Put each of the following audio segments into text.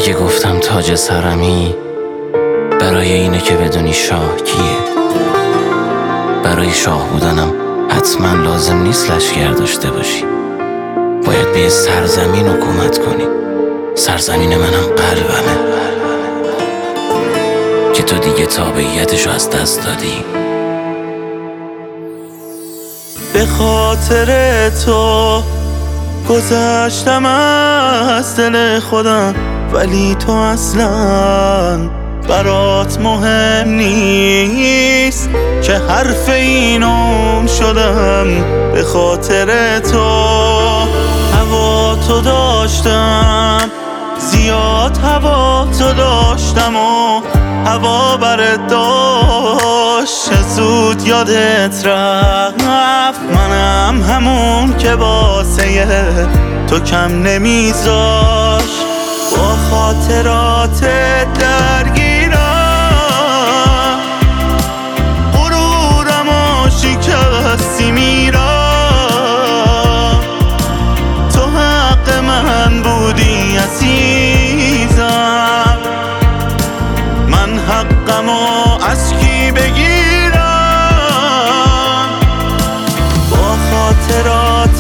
اگه گفتم تاج سرمی، برای اینه که بدونی شاه کیه. برای شاه بودنم حتما لازم نیست لشکر داشته باشی. باید به سرزمین حکومت کنی. سرزمین منم قلبمه که تو دیگه تابعیتشو از دست دادی. به خاطر تو گذشتم از دل خودم، ولی تو اصلا برات مهم نیست که حرف اینم شدم. به خاطر تو هوا تو داشتم، زیاد هوا تو داشتم و هوا برات داشت. زود یادت رفت منم همون که واسه تو کم نمیذاش. با خاطرات درگیرم، غرورم و شکستی میرم. تو حق من بودی عزیزم، من حقمو از کی بگیرم؟ با خاطرات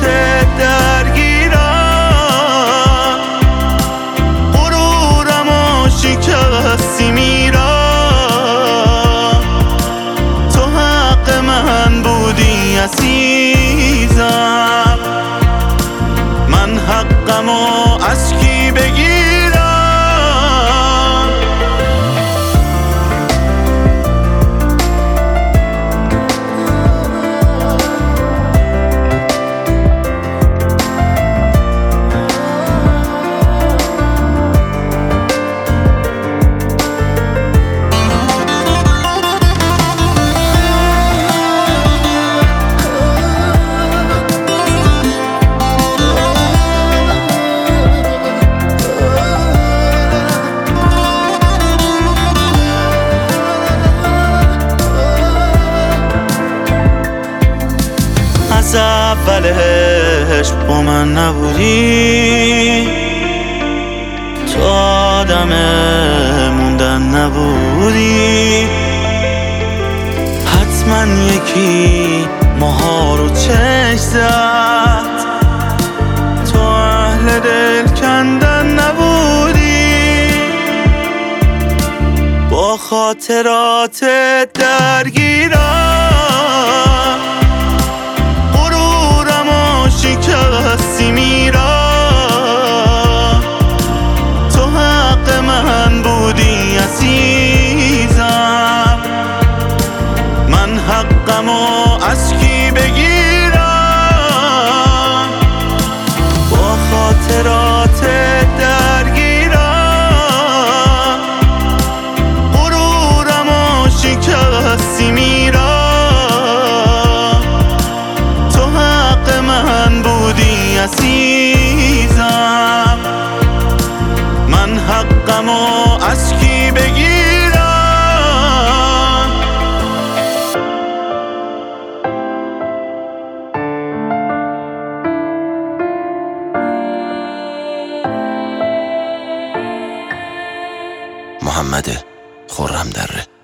درگیرم، غرورم و شکستی میرم. تو حق من بودی عزیزم، من حقمو از کی بگیرم؟ از اولش با من نبودی، تو آدم موندن نبودی. حتما یکی ماها رو چشم زد، تو اهل دل کندن نبودی. با خاطرات درگیرم، شکستی میرم. تو حق من بودی عزیزم، من حقمو از کی بگیرم؟ با خاطرات درگیرم، غرورم و شکستی میرم. عزیزم، من حقمو از کی بگیرم؟ محمد خرم‌دره.